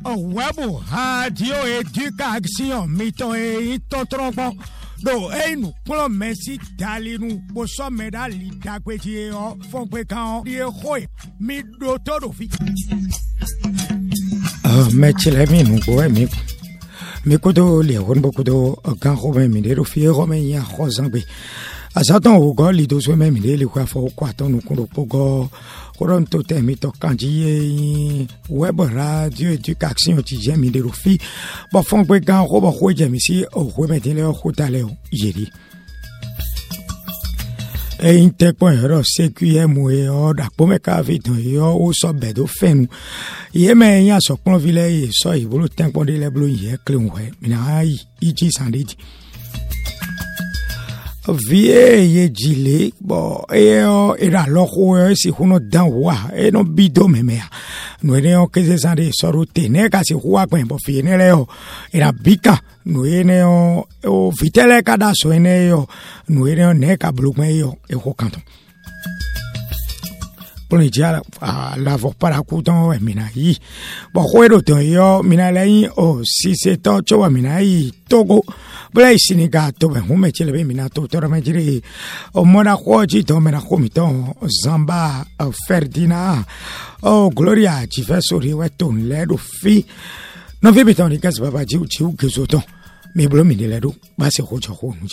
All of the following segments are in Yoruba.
Webo radio éducation mito e totrompo do enu plo mesi dalinu bo so medali dagbeji o fonpe kan die hoy mi do todo fi me chile mi nu ko mi ko do le won bo ko do kan ho me mi do fi ro me ya ho zangbe asaton o go li do so me mi le kwa fo kwa ton nu ko go Coronto temito kanji web radio éducation ti jemi de rofi bo fon pe gan ro bo ho jemi si o ho meti le ho tale o yeri e inte po ero CQM e o da po me ka vi ton yo o so be do fenu ye me yan so pon vile e so ibolo tempo de le blo ye clean we mina yi iji sandidi vie ye jile bo era lojo si uno dan wa no bido memea no ene o que se sande soro tene ka si huwa kwen bo fine le o era bika no ene o vitele kada so ene yo no ene o ne ka blu me yo e ho kanto pour les dire la voix para kuton mina yi bo hoero to yo mina lai o si se to cho mina yi togo bla siniga to be hume chele be mina to to me jiri o mona khoji to mena khomito zamba ferdina o gloria ci fa sori weton le do fi no vi biton ni kas baba ji u ke zoton me blo mi le do ba se ho cho ho nji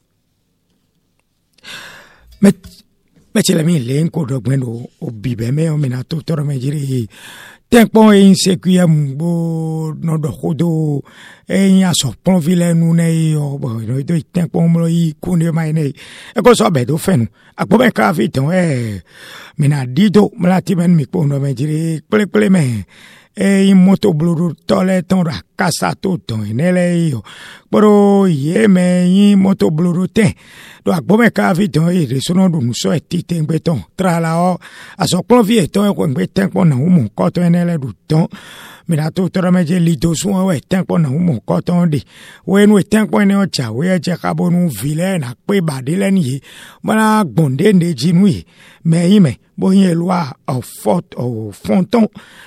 me chele mi lenko do gwendo o bibe me o mina to to me jiri tempo insécurie bo no do khodo enya so pon vile nu ne o bo no do tempo mo yi kunde mai ne e ko so be do fenu akpo be ka fi ton mina dido mlati men mi ko no me jiri ple me e moto bluru tole ton ra casa to ton nele yo pero ye me moto bluru te do akpo me ka fi ton e sono do so e ti te beton tra la o aso pon vie ton ko ngbe tempo na mo ko to nele du ton mina to to me je lido so we tempo na mo ko ton de we nu tempo ne o cha we je ka bonu vile na pe ba de le ni mana gbonde de jinu yi me bo yen loi au fort au fonton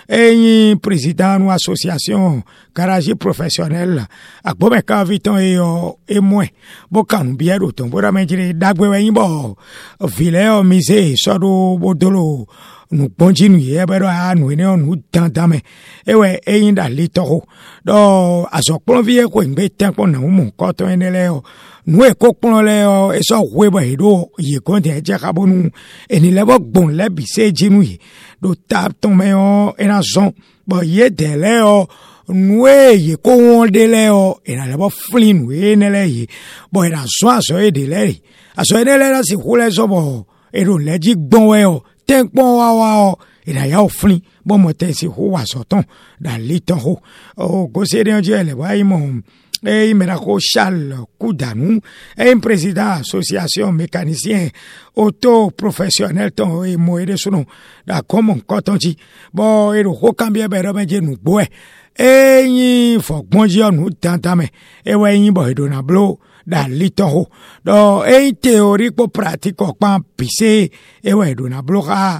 et président ou association garage professionnel akbo me ka viton e moins bo kan bien d'autant bo me dire dagwe we yin bo vile o mise so do bodolo nu ponji nu ye bero anu ne onu tandame ewe eyin da litoro do asopon vie ko ngbe tempo na mu ko to enele o nu e ko pon le o eso we ba do ye ko de je ka bonu eni le bo gbon le bi se jinu yi do tap ton me o ena zon bo ye de le o nu e ye ko won de le o ena le bo flin we ne le yi bo ena so aso e de le aso e de le la si hule so bo e ro le ji gbon we o tempo wa ina ya oflin bo mo te si ho wa soton da liton ho o go se de je le wa imo e mera ko Charles Koudanu e président association mécanicien auto professionnel ton e mo ere sono da common cotonji bo e ro ho cambia be ro je nu gbo e yin fo gbonji onu tantame e wa yin bo do na blo da liton ho do e théorique pratique pa pise e wa do na blo ka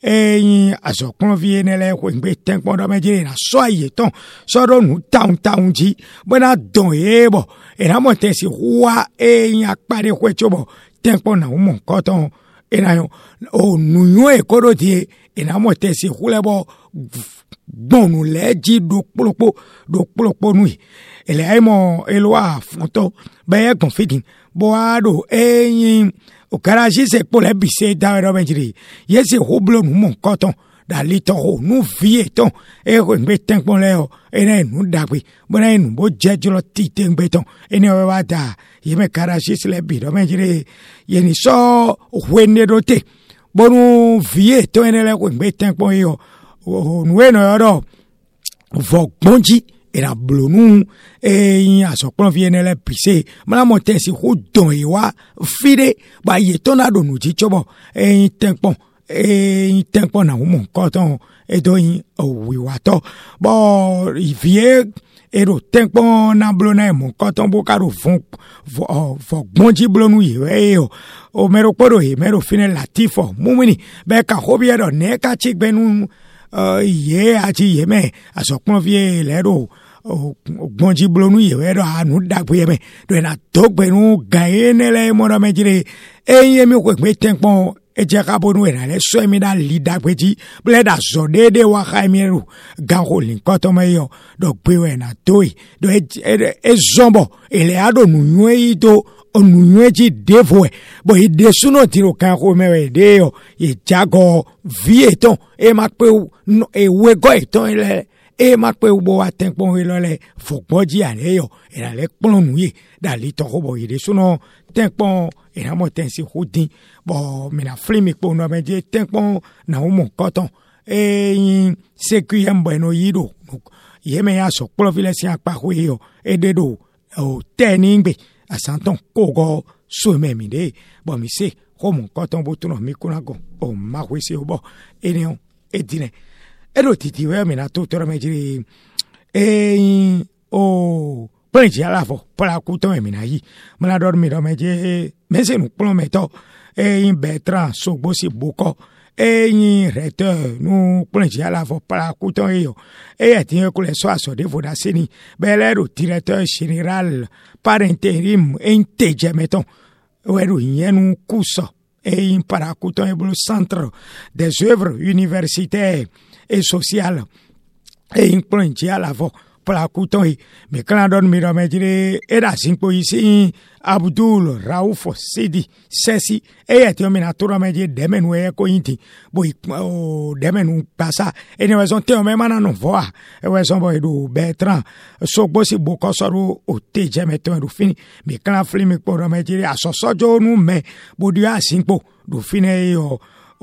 e aso convie nele ko ngbe tempo do me jiri na so aye ton so do nu town ji bona don e bo e na mo te si wa e apare ko chobo tempo na mo ko ton e na yo o nu yo e ko do ti e na mo te si hule bo gbonu le ji do plopo nu e le ai mo e lo a fonto be e confidin bo ado e o garage se pour les bise da ro benjiri yesi hoblo nu mon koton da liton ho nu vie ton e ko ngbe tempo le o ene nu dagbe bona nu bo jejulo ti te ngbe ton ene o wa da ye me garage se le bi ro benjiri ye ni so hwene do te bonu vie ton ene le ko ngbe tempo yo nu eno ro vo gbonji era blonu e asopon viene le pise mala monte si ho don e wa fide ba ye tona do nu ji chobo e tempo na mo koton e do yin o wi wa to bo vie ero tempo na blona mo koton bo karo fon fo gbonji blonu ye o mero podo e mero fine latifo mumini be ka hobie do ne ka chigbenu ye ati ye me asokpon vie lero gbonji blonu ye we do anu dagbe me do na dogbe nu gaene le mo do mejire eye mi ko gbe tenpon eje ka bonu era le so mi da li dagbe ji ble da so dede wa ka mi ru gan ko lin ko to me yo do gbe we na toy do e zombo ele ado nu nwe do onu nwe ji devo bo i de suno tiro kan ko me we de yo e jago vieton e ma pe e we go eton ile e ma pe ubo atenpon ilole fokpoji ale yo era le plonu ye da li to bo ide suno tenpon era mo tensi hudin bo me na flimi po no me je tenpon na o mo koton e sekuyem bueno yido ye me ya so plovile si apa ho yo e de do o teningbe asanton kogo so me mi de bo mi se ho mo koton bo tuno mi kunago o ma hwese obo enion edine ero titi we me na to toro me jiri o plenji ala fo para kuton me na yi me na dormi do me je me se nu plon me to Bertrand Sogbo si boko recteur nu plenji ala fo para kuton yo tin ko le so aso de voda seni belero directeur général par intérim inteje meton wero yenu kuso para kuton e centre des œuvres universitaires et sociales e plenji ala fo para kuton me kan don mi do me jire era sinpo isi Abdul Raouf Sidi Sesi ti mi na to me je demenu e ko yinti bo demenu pasa ene wezon te o me mana no voa e wezon bo do Bertrand Sogbo si boko soro o te je meton do fini me kan flimi po do me jire asosojo nu me bo di asinpo do fini yo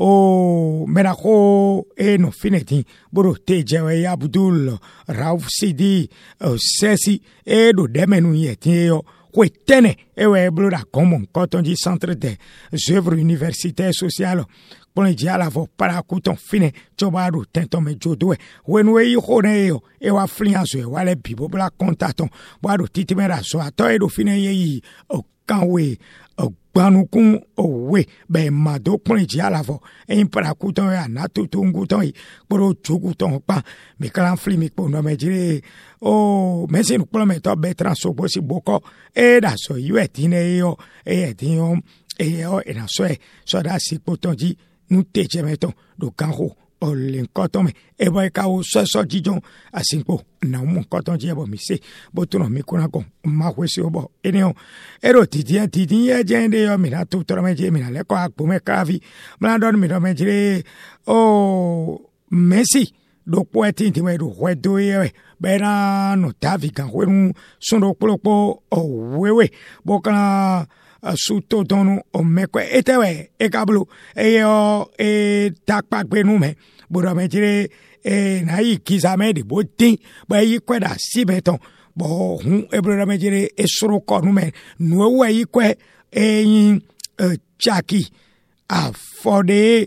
o merako no fineti boro te je Abdul Raouf Sidi Sesi do demenu yeti yo Kwetene ewe blura common coton di centre des œuvres universitaires sociales pour les diala vo para kuton fine chobadu tento me jodwe wenwe yi khone yo e wa fluence e wale bibo bla contaton boado titimera so ato e do fine yi o kanwe o gbanukun owe be mado pour les diala vo e para kuton ya na tutungu ton yi poro chugu ton pa me kan flimi po no me jire o mesi nu kpolo me to Bertrand Sogbo si boko da so yu etine yo etinyo yo na so da si potonji nu teje meton do kanho o len koton me boy ka o so jijon asinpo na mo koton je bo mi se bo tuno mi kuna ko ma hwesi obo enio ero titi ye jende yo mi na to toro me je mi na le ko akpo me kavi mla don mi do me jire o Messi do poeti ti me do hwedo ye bena no tavi kan hweru sondo polopo o wewe boka suto donu o mekwe etewe e kablu yo takpa gbenu me bodo me jire na yi kizame de botin ba yi kweda sibeton bo hun ebro me jire esoro konu me no we yi kwe chaki afode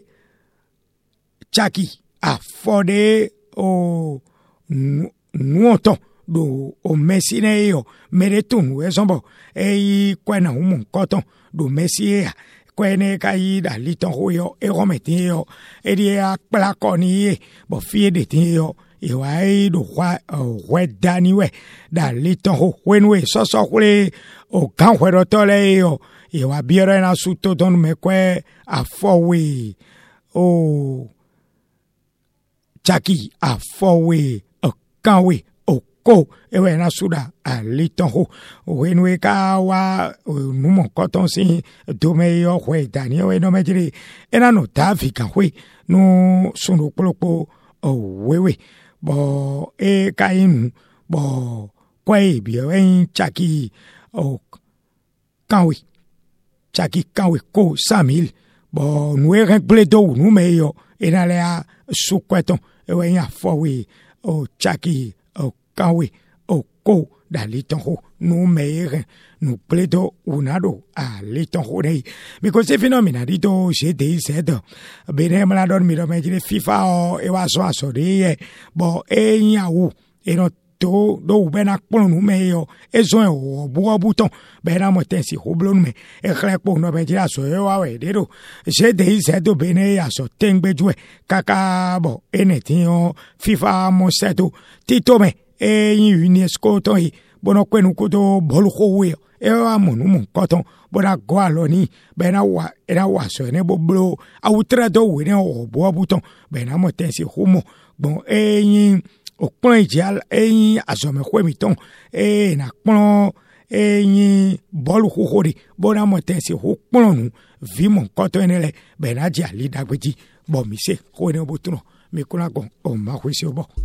o nuoto do o mesine yo meretun wezombo kwena humun koton do mesie kwene kai da liton hoyo e rometi yo di akpla koni bo fie de tin yo wai do wa dani we da liton ho wenwe so kule o kan hwero tole yo wa biere na suto don me kwe afowe o Chaki afowe kanwe oko ewe na suda aliton ho wenwe ka wa numo koton si dome yo hwe dani we no mejiri ena no tavi kan hwe no sunu polopo wewe bo kainu bo kwai bi en chaki kanwe ko 5000 bo nwe ren pledo nu meyo ena le sukweton ewe ya fowe o chaki o kanwe o ko da liton ho no mere no pledo unado a liton ho nei because se fenomena dito je de sedo bene mala don mi do me FIFA o e wa so de bo yawu e no to do be na kpon nu me yo ezon o bo bouton be na mo ten si hoblo nu me e khle po no be jira so yo wa we de do je de se do be ne ya so tengbeju e kaka bo anything o FIFA mo seto tito me yin UNESCO to yi bono kwenu ko do bolu ko we e wa mo nu mo koton bona go alo ni be na wa era wa so ne bo blo awutra do we ne o bo bouton be na mo ten si humo bon yin o pon ijal asome ko mi ton na pon yin bolu ko hori bona mo ten si ho pon nu vi mo koton ne le be na ja li dagbeji bo mi se ko ne bo tuno mi kuna go o ma ko si obo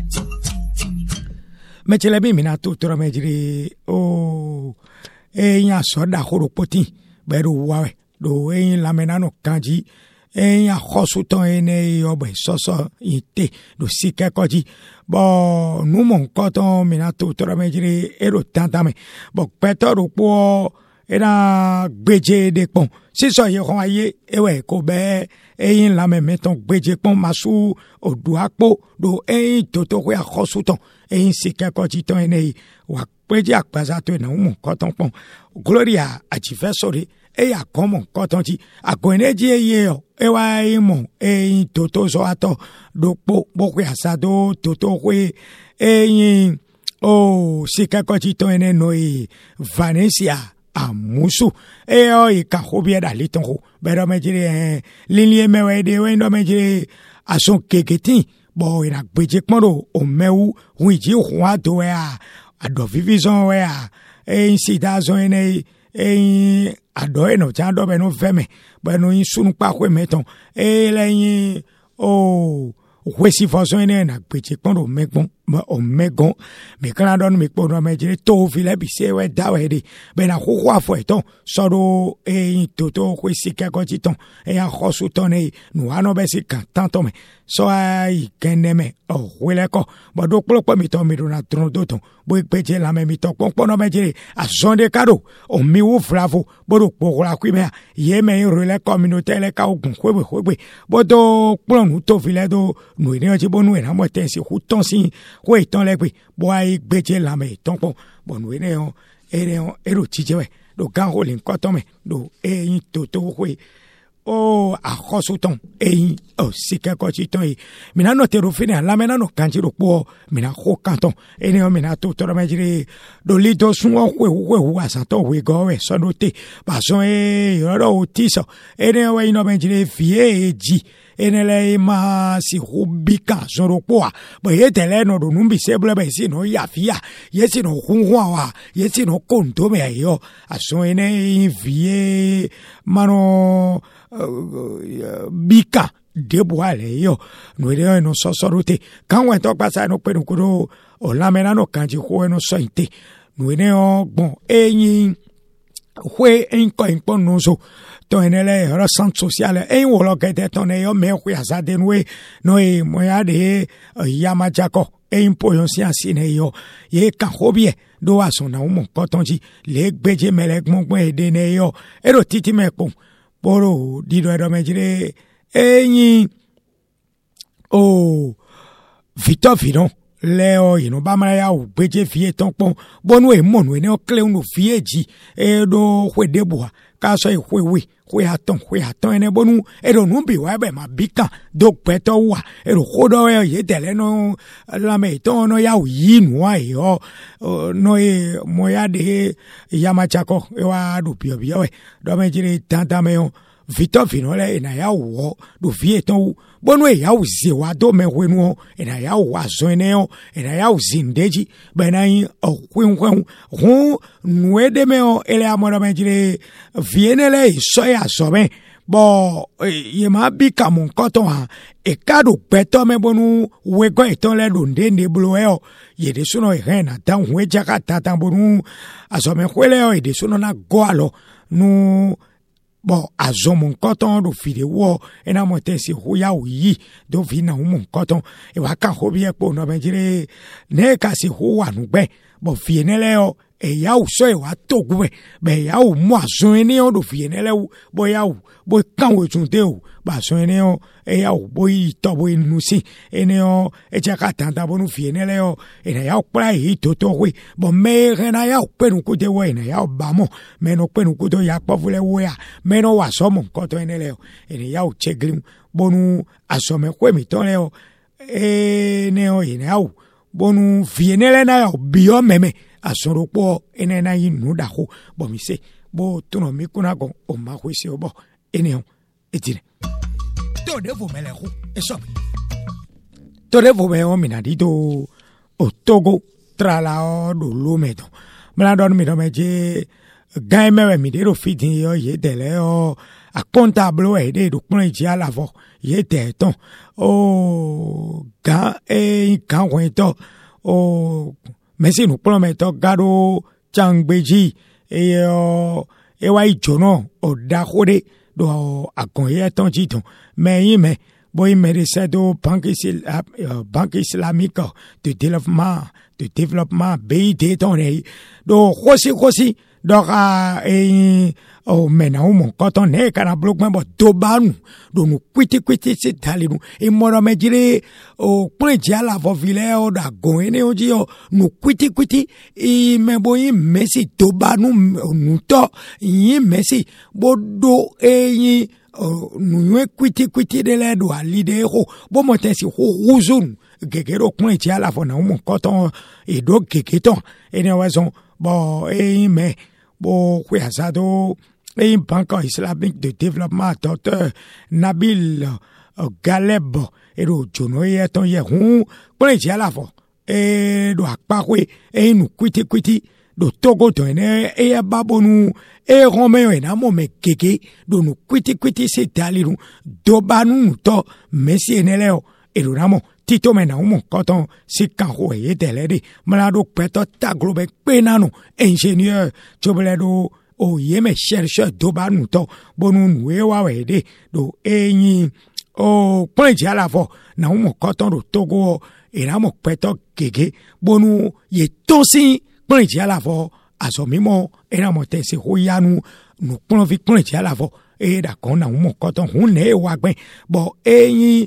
me chele bi mi na to toro me jiri o yin asoda horo poti beru wa do yin lamena no kanji a khosuton ene obe soso ite do sike koji bo nu mon koton mi na to toro me jiri ero tantame bo petoro po era gbeje de pon siso ye kon aye ewe ko be yin la me meton gbeje pon masu odu apo do toto ko akhosuton sike koji ton ene wa gbeje akpaza to na mon koton pon gloria achifesori ya komo koton ti akoneji eye o ewa imo toto so ato do po boko asado toto we sike koji ton ene no Vanessa amusu o ka hobia da liton ho bero me jire linie mewe de we ndo me jire ason keketi bo ira gbeje poro o mewu huiji ho ado ya ado vivison we a insida zo ene ado eno chando be no veme be no insunu pa ko meton leyin wesi foso ene na gbeje poro megbon o megon me kana don me poro me jire to file bi se we da we de be na ho afo eton soro toto ko sike ko titon ya khosu ton nu ano be si kan tanto me so ai keneme o wele ko bo do plopo mi to mi do na tron do ton bo gbeje la me mi to pon no me jire a sonde kado o mi wo flavo bo do po la ku me ye me rele communauté le ka ogun kwebe bo do plon to file do nu ni o ti bo nu na mo ten si hu ton si ko itan le pe bo ai gbeje la me ton pon bo nu ne o ero tije we do gan ho lin ko ton me do toto ko akhosuton sike ko ti ton mina no tero fini la mena no kanji ro po mina ho kanton ene o mina to toro mejire do lido sun o we asanto we go we so no te ba so yoro ti so ene o ino mejire fie ji ene le ma si hubika soro po bo ye tele no do numbi seble be si no ya fia ye si no hunwa wa ye si no konto me yo aso ene fie mano bika deboale yo no ere no sosorote kan we to pasa no pe nkuro o la mena no kanji ho no so inte no ere ogbon eyin hwe enko impon no so to enele ro centre social wo lo ke te ton yo me hwe asade no mo ya de yamajako impo yon siansi ne yo ye kan hobie do aso na mo kotonji le gbeje melegbon gbon ede ne yo ero titi mepo boro dido edo mejire Victor Fidon leo ba mara ya o gbeje fie ton pon bonu monu ene o kle unu fie ji do hwedeboa ka so hwe aton ene bonu edo nu bi wa be ma bika do peto wa edo hodo ye tele no la me ton no ya yi nu wa yo no moya de yamachako wa do bio we do me jire tanta me Victor Finole na ya wo do fie ton bonu ya uzi wa do me hwenu na ya wa zo ene na ya uzindeji be na yin hwen hu nuede me ele amora me jire vienele so ya so me bo ye ma bi kamun koton ha e kado peto me bonu we go eton le do ndende blo ye de suno e na tan hwe jaka tatan bonu aso me hwele e de suno na go alo nu bo azomon koton do fide wo ena motensi huya uyi do vina umon koton e wa kan hobie po no benjire ne ka si huwa nu gbe bo fienele ya u so e wa to gu be ya u mo asun ni o do fi ne le bo ya u bo kan we tun te o ba sun ni o ya u bo yi to bo nu si ene o e ja ka tan ta bo nu fi ne le o ene ya u pra yi to we bo me re na ya u pe nu ku te wo ene ya u ba mo me no pe nu ku to ya po fu le wo ya me no wa so mo ko to ene le o ene ya u che glim bonu asome kwe mi to le o ne o ene ya u bonu fi ne le na ya u bi o meme asoro po ene na yi nu da ho bo mi se bo to no mi kuna go o ma ho se o bo ene o etine to de vo mele ho eso to de vo me o mi na di do o Togo tra la o do lo me to mla do mi do me je gai me mi de ro fitin yo ye de le o a comptable e de do pon ji ala vo ye de ton o ga e kan wen to o Messi nous promettons gado changbeji e wa ijono o dakode do akonye ton jiton mais boy merece do banque islamique de développement BID ton do khosi do o mena o mon koton ne kana blok me bo do banu do nu kwiti se talinu e moro me jire o prenji ala vo vile o da go ene o ji o nu kwiti e me bo yin Messi do banu nu to yin Messi bo do yin nu ye kwiti de le do ali de ho bo mo tensi ho ruzun gegero prenji ala vo na o mon koton e do gegeton ene wazon bo me bo kuyasado et banque islamique de développement docteur Nabil Galeb et le jono ye ton ye hun pour les à la fois et do akpawe et nous kwiti do Togo to ne e babonu e romeo e na mo me keke do nous kwiti se taliru do banu to Messi eneleo e do namo tito mena umo koton si kanho e telede malado peto taglobe penano ingénieur chobledo o yeme chercheur do banu to bonu nuwe wa wede do enyi o plenji ala fo na umo koton do Togo e na mo peto keke bonu ye tonsi plenji ala fo aso mimo e na mo tesi hoyanu nu plenvi plenji ala fo e da kon na umo koton hun ne wa gben bo enyi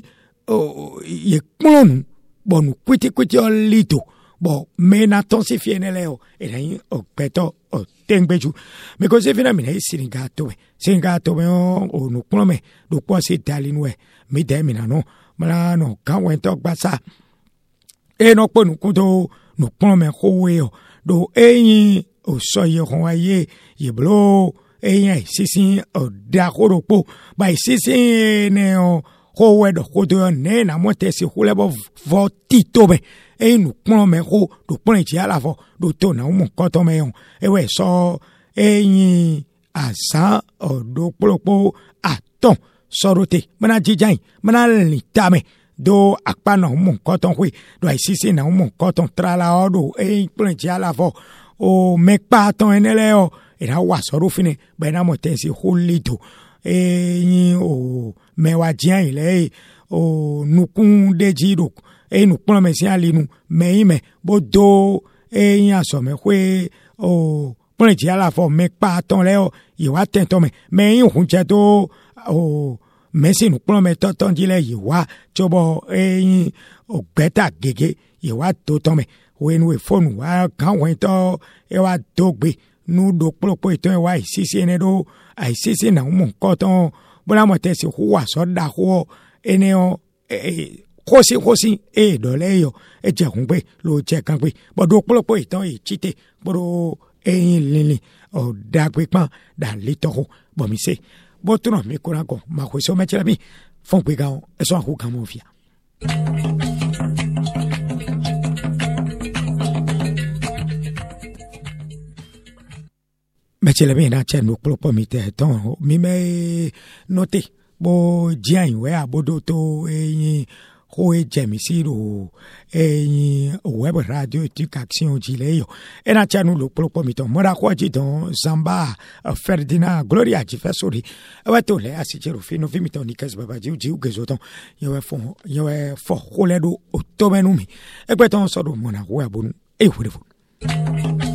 ye klonu bo nu kwiti o lito bo me na tonsi fiene leo e na o peto o tengbeju me ko se fina mi na singato me o nu klome do po se dalinu e mi de mi na no mala no kan wen to gbasa e no po nu kudo nu klome ko we o do eyin o so ye hon aye ye blo eyin sisin o da koropo ba sisin ne o ko we do ko do ne na mo te si hule bo vo tito be e nu pon me ko do pon ti ala fo do to na mo ko to me yon e we so eyin asa o do plopo aton sorote mana jijan mana litame do akpa na mo ko ton hui do ai sisi na mo ko ton trala o do e pon ti ala fo o me pa ton enele o e na wa soro fine be na mo te si hulito e o me wa jian ile o nukun deji do e nukun me si alinu me bo do e yin aso me hwe o pon ji ala fo me pa ton le o yi wa ten to me yin hun je do o me si nukun me to ton ji le yi wa jobo e yin o beta gege yi wa to ton me we nu e phone wa kan wen to e wa do gbe nu do plopo ito e wa sisi ene do ai sisi na mo koton bona mo te si huwa so da ho ene o khosi e do le yo e je hun pe lo je kan pe bodo plopo ito e chite bodo eyin lili o da pe pan da lito ho bo mi se bo tu no mi ko ko ma ho so me chira bi fon pe ga e so hu kan mo fia Mechele bien na chen nuk propo mi te ton mi me note bo jian we abodo to ho e jemisi ro web radio education jileyo e na chen nuk propo mi ton mora kwa ji don Zamba Ferdinand Gloria ji fesori wa to le asijero fino vi mi ton nikas baba ji ugezoton yo fo ho le do o to menumi e pe ton so do mona wo abonu e wo